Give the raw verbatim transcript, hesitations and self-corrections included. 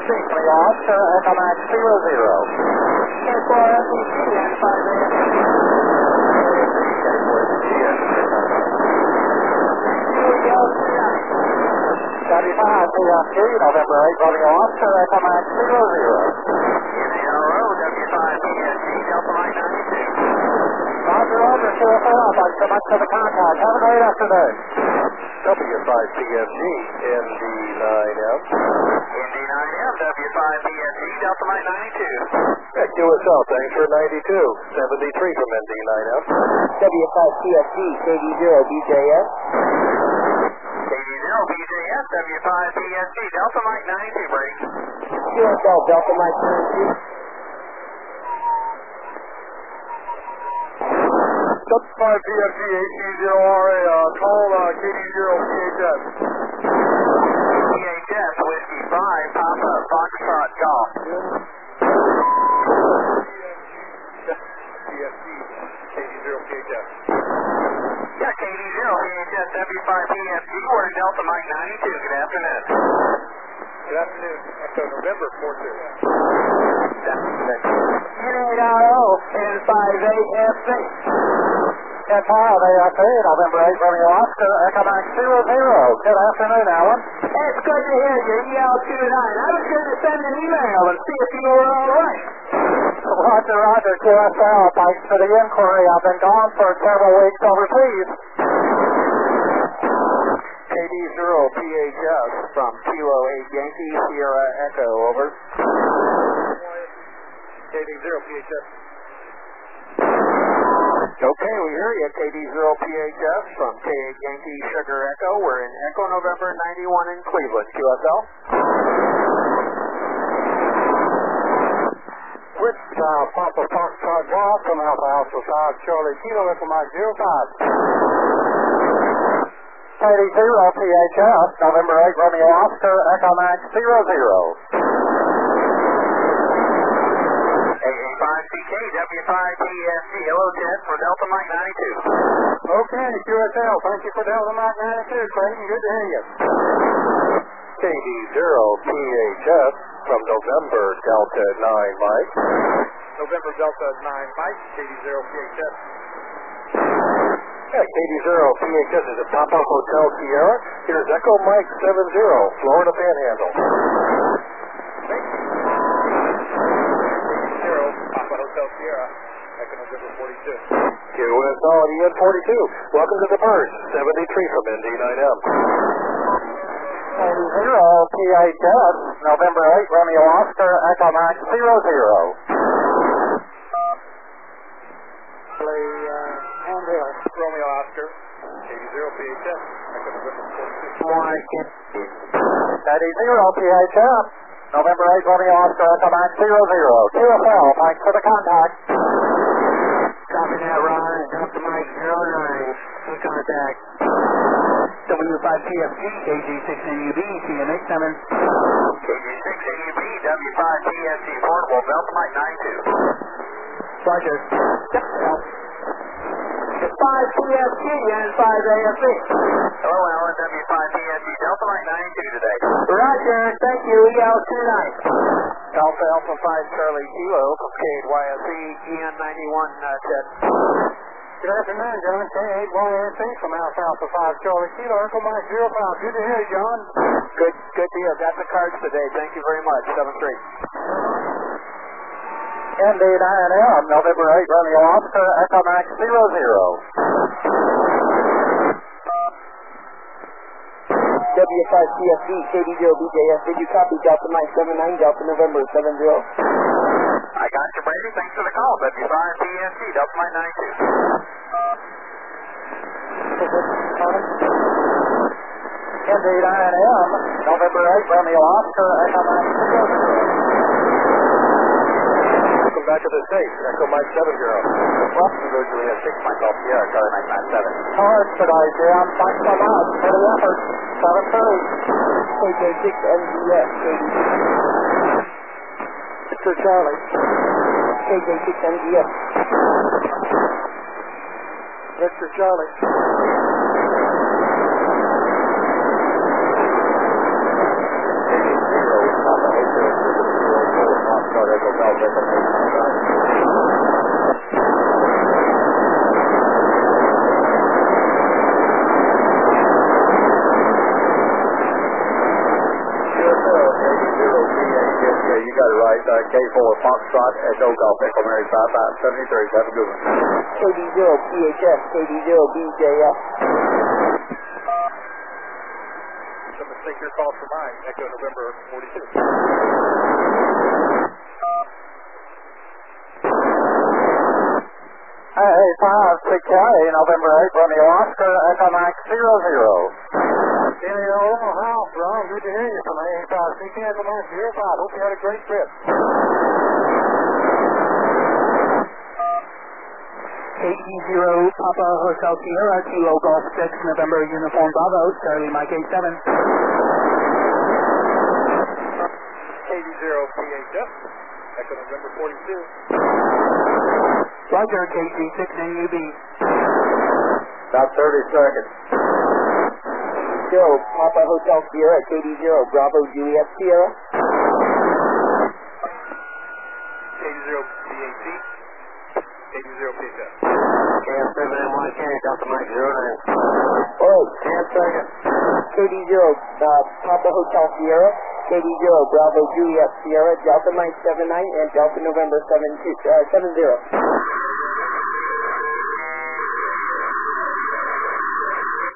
F C, Romeo Oscar, Echo Max zero zero. K four F E G and five A F C. W five P F G, November eight, Romeo Oscar, Echo Max zero zero. W five P F G, Delta Mike ninety-two. Roger, Roger, Q F L, thanks so much for the contact. Have a great afternoon. W five P F G, N D nine M. N D nine M, W five P F G, Delta Mike ninety-two. At Q S L, thanks for ninety-two. seventy-three from N D nine M. W five P F G, K D zero B J S. K D zero B J S, W five P F G, Delta Mike ninety-two, Brady. Q S L, Delta Mike ninety-two. W five P F G, H D zero R A, uh, call uh, K D zero P H S. P H S, Whiskey five, Papa, Foxtrot, Golf. P F G, K D zero P H S. Yeah, K D zero P H S, W five P F G, we're in Delta Mike ninety-two. Good afternoon. Good afternoon. Echo November four two. N eight R O and five A F C. ten five A F C, November eight, Romeo Oscar, Echo Max zero zero. Good afternoon, Alan. Hey, it's good to hear you, E L two nine. I was going to send an email and see if you were all right. Roger, Roger, Q S L, thanks for the inquiry. I've been gone for several weeks overseas. K D zero P H S from Kilo eight Yankee, Sierra Echo, over. K D zero P H S. Okay, we hear you. K D zero P H S from K eight Yankee, Sugar Echo. We're in Echo November ninety-one in Cleveland. Q S L. With uh, Papa Foxtrot Golf from Alpha Alpha five, Charlie Kilo, Echo Mike zero five. K D zero P H S, November eight, Romeo Oscar, Echo Max zero zero. A A five C K, W five P F G, hello Ted, for Delta Mike ninety-two. Okay, Q S L, thank you for Delta Mike ninety-two, Clayton, good to hear you. K D zero P H S from November Delta nine Mike. November Delta nine Mike, K D zero P H S. Yeah, K D zero P H S is at Papa Hotel Sierra. Here's Echo Mike seven zero, Florida Panhandle. zero, Papa Hotel Sierra, Echo November forty-two. Q S L at E N forty-two. Welcome to the Purse, seventy-three from N D nine M. K D zero P H S, November eight, Romeo Oscar, Echo Max zero zero. Handhill, Romeo Oscar, K D zero P H S, Echo November forty-two. K D zero P H S, November eight, Romeo Oscar, Echo Max zero zero. Q S L, thanks for the contact. Copy that, Ron. Delta Mike zero nine. In contact. W five P F G, K G six N U B, C M eight seven. K G six N U B, W five P F G, portable, Delta Mike ninety-two. Roger. five P F G and five A F C. Hello, Alan, W five P F G, Delta Mike ninety-two today. Roger, thank you, E L two nine. Alpha Alpha five Charlie Kilo from K eight Y S E, E N ninety-one, uh, Ted. Good afternoon, John. K eight Y S E from Alpha Alpha five, Charlie Kilo, Echo Mike zero five. Good to hear you, John. Good, good deal. Got the cards today. Thank you very much. seven three. N D nine M, November eight, Romeo Oscar, Echo Max zero zero. W five P F G, K D zero B J S. Did you copy Delta Mike seven nine, Delta November seven zero? I got you, Brady. Thanks for the call. W five P F G, Delta Mike ninety-two. N D nine M, November eight, Romeo Oscar, Echo Max zero zero. Welcome back to the States. Echo Mike seven zero. Well, Juliet six, Mike Golf Sierra, Charlie Mike nine seven. hard today, Jim. Thanks so much for the effort. seven three. K J six N G S, K D six. Mister Charlie. K J six N G S. Mister Charlie. Zero, Papa Hotel got it right. Uh, K four Foxtrot Echo Golf Echo Mary five five seventy-three. Have a good one. K D zero P H S, K D zero B J F. Some mistake here called for mine. Echo November forty-two. Hey, five six K November eight Romeo Oscar Echo Mike zero zero. Hello, Omaha, Ron. Good to hear you from A five C K Echo Mike zero five. Hope you had a great trip. K D zero Papa Hotel Sierra, Kilo Golf six, November Uniform Bravo, Charlie Mike eight seven. K D zero P H F, Echo November forty-two. Roger, K G six N U B. About thirty seconds. Zero Papa Hotel Sierra, K D zero Bravo Juliet Sierra. K D zero P H C, K D zero P H F. K F seven M Y K, Delta Mike zero nine. Oh, ten seconds. K D zero uh, Papa Hotel Sierra, K D zero Bravo Juliet Sierra, Delta Mike seven nine, and Delta November seven two, uh, seven zero.